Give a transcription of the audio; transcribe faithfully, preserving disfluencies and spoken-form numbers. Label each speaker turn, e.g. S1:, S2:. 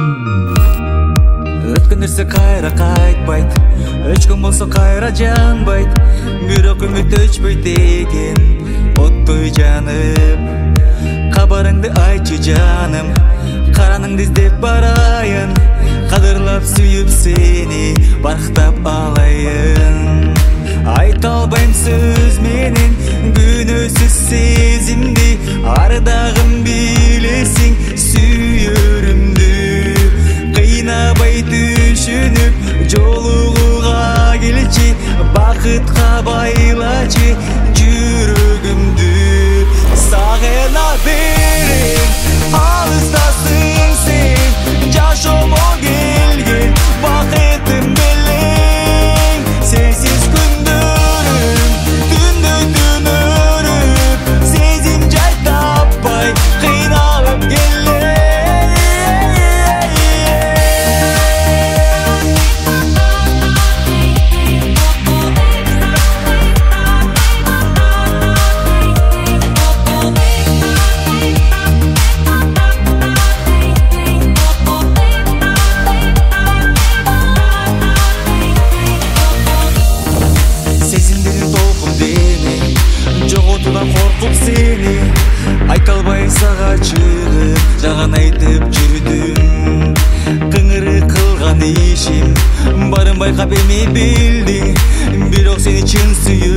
S1: Өткөн нерсе кайра кайтпайт, өчкөн болсо кайра жанбайт. Бирок үмүт өчпөйт экен, оттой жанып. Кабарыңды айтчы жаным, караныңды издеп барайын. Кадырлап сүйүп сени, барктап алайын. Айта албайм сөз менен күнөөсүз сезимди, ардагым билесиң сүйөрүмдү. Кыйнабай түшүнүп жолугуга келчи, бакытка байлачы жүрөгүмдү. Сагына берем, алыстасың сен, жашомо келген бакытым белең. Сенсиз күндөрүм түндөй түнөрүп, сезим жай таппай кыйналып келем. Коркуп сени айта албай сага чыгып, жаган айтып жүрдүм. Кыңыры кылган ишим барын байкап эми билдиң, бирок сени чын сүйүп